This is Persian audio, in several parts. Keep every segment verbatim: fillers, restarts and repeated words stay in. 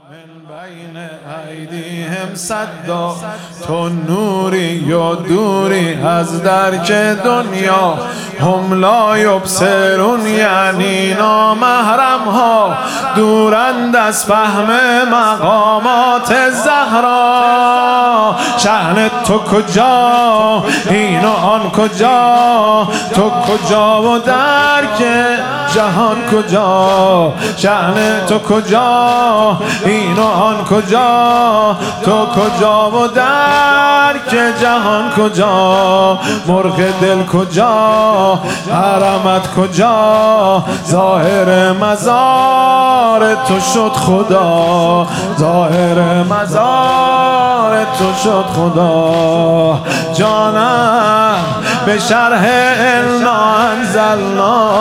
من بین ایدیهم صدا، تو نوری و دوری از درک دنیا. هم لا یبصرون یعنی نامحرم ها، دورند از فهم مقامات زهرا. شأن تو کجا این و آن کجا، تو کجا و درک جهان کجا. شأن تو کجا این و آن کجا، تو کجا و درک جهان کجا. مرغ دل کجا، حرمت کجا، ظاهر مزار تو شد خدا. ظاهر مزار تو شد خدا. جانم به شرح انا انزلنا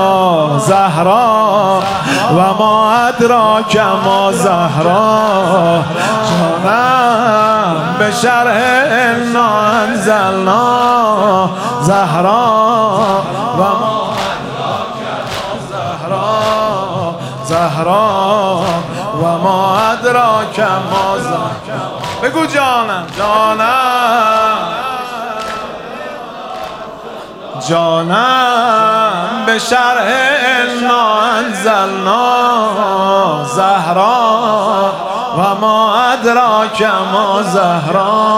زهرا و ما ادراک ما زهرا. جانم به شرح انا انزلنا زهرا و ما ادراک ما زهرا. زهرا و ما ادراک ما زهرا. بگو جانم جانم جانم به شرح انا انزلنا زهرا و ما ادراک ما زهرا.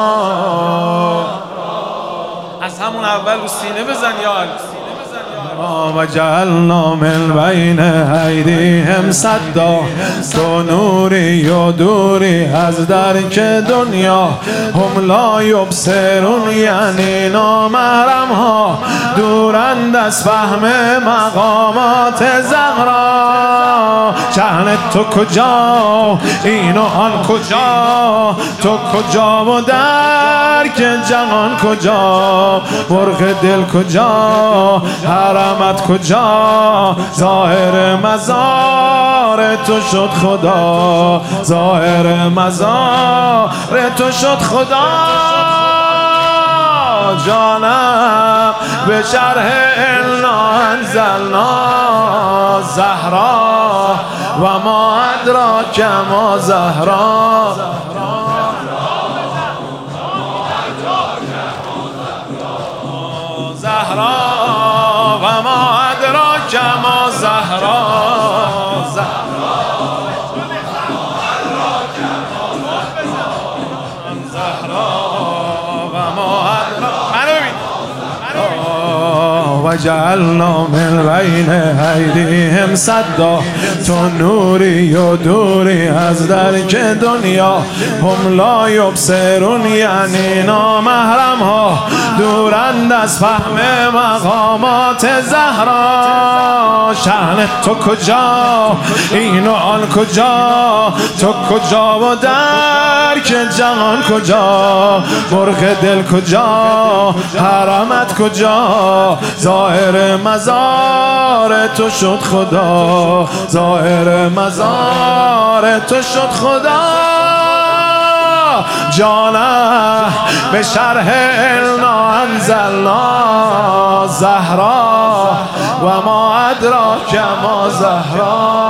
از همون اول رو سینه بزن یا و جعلنا من بین ایدیهم صدا، تو نوری و دوری از درک دنیا. هم لا یبصرون یعنی نامحرم ها، دورند از فهم مقامات زهرا. شأن تو کجا این و آن کجا، تو کجا و درک جهان کجا. مرغ دل کجا، حرمت کجا، ظاهر مزار تو شد خدا. ظاهر مزار تو شد خدا. جانم به شرح انا انزلنا زهرا و ما ادراک ما زهرا. زهرا و ما ادراک ما زهرا. زهرا و ما و جعلنا من بین ایدیهم صدا، تو نوری و دوری از درک دنیا. هم لا یبصرون یعنی نامحرم ها، دورند از فهم مقامات زهرا. شأن تو کجا این و آن کجا، تو کجا و درک جهان کجا. مرغ دل کجا، حرمت کجا، ظاهر مزار تو شد خدا. ظاهر مزار تو شد خدا. جانم به شرح انا انزلنا زهرا و ما ادراک ما زهرا.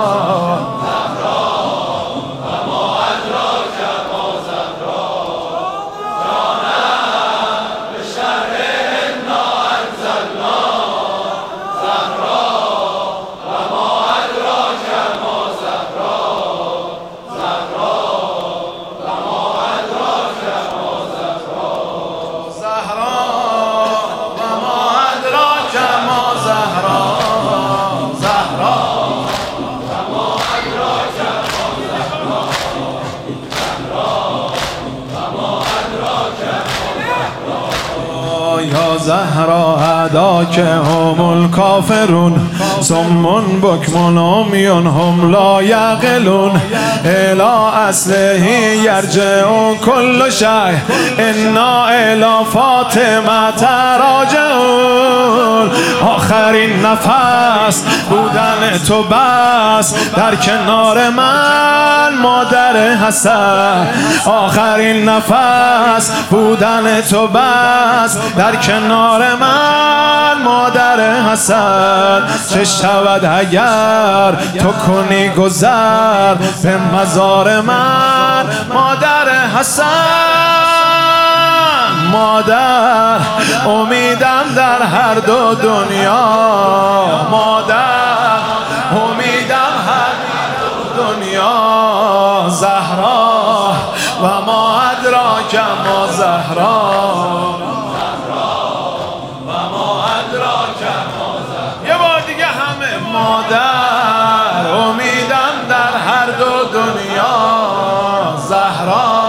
یا زهرا هداک هم الکافرون، صم بکم عمیون هم لا یعقلون. الی اصله یرجع کل شیء انا الی فاطمه راجعون. آخرین نفس بودن تو بس در کنار من مادر حسن. آخرین نفس بودن تو بس در کنار من مادر حسن. چه شود اگر تو کنی گذر به مزار من مادر حسن. مادر امیدم در هر دو دنیا، مادر امیدم هر دو دنیا. زهرا و ما ادراک ما زهرا، و ما ادراک ما زهرا. یه بار دیگه همه. مادر امیدم در هر دو دنیا، زهرا.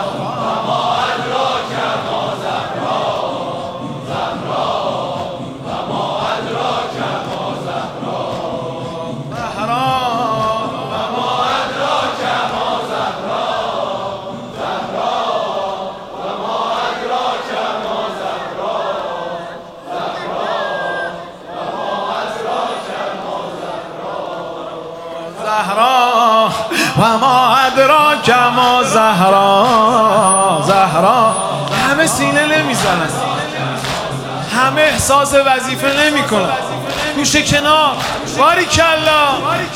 زهرا و ما ادراک ما زهرا. زهرا همه سینه نمیزنن، همه احساس وظیفه نمی کنن. گوشه کنار. باریکلا.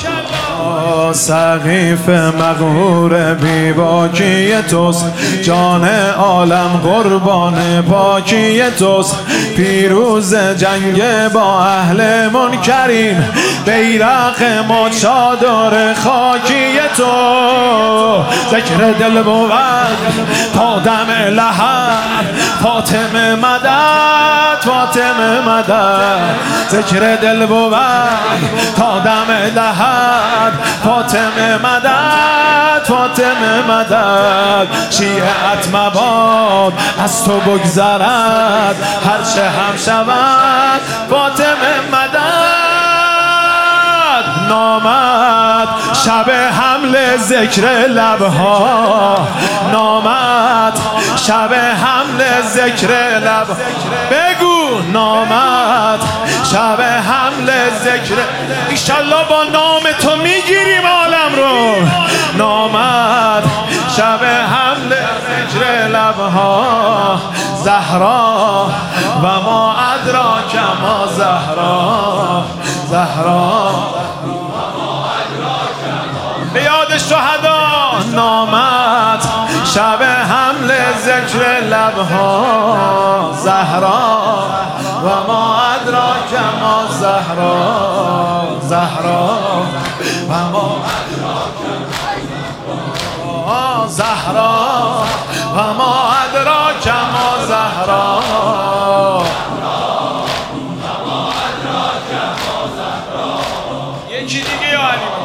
سقیف مغمور بی باکی توست، جان عالم قربان پاکی توست. پیروز جنگ با اهل منکریم، بیرق ما چادر خاکی تو. ذکر دل بود تا دم لحد، فاطمه مدد فاطمه مدد. ذکر دل بود تا دم لحد، فاطمه مدد فاطمه مدد. شیعت مباد از تو بگذرد، هرچه هم شود فاطمه مدد. نامد شب حمل ذکر لبها، نامد شب حمل ذکر لب. بگو نامد شب حمل ذکر. ایشالله با نام تو میگیریم عالم رو. نامد شب حمل ذکر لبها، زهرا و ما ادراک ما زهرا. زهرا به یاد شهدا. نامد شب حمل ذکر لبها، زهرا و ما ادراک ما زهرا. زهرا و ما ادراک ما زهرا، و ما ادراک ما زهرا. یکی دیگه یا علی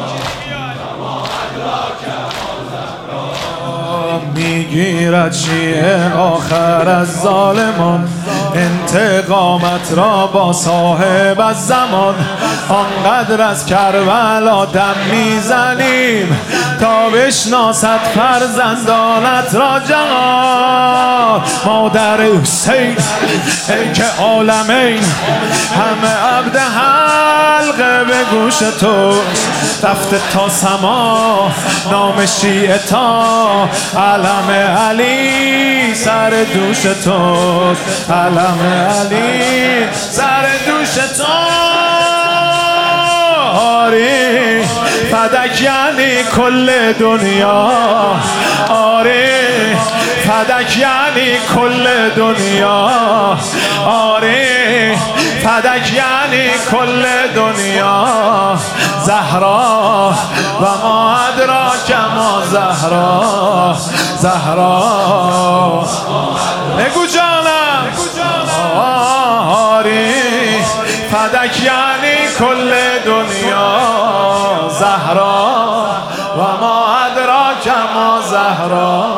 میگیرد شیعه آخر از ظالمان، انتقامت را با صاحب از زمان. آنقدر از کربلا دم میزنیم تا بشناسد فرزندانت را جهان. مادر حسین ای که عالمین، همه عبد حلقه به گوش تو. رفته تا سما نام شیعه تا علم علی سر دوش توست. علم علی سر دوش تو. آری فدک یعنی کل دنیا، آری فدک یعنی کل دنیا، آری فدک یعنی کل دنیا. زهرا و ما ادراک ما زهرا. زهرا بگو جانم. آری فدک یعنی کل دنیا، زهرا و ما ادراک ما زهرا.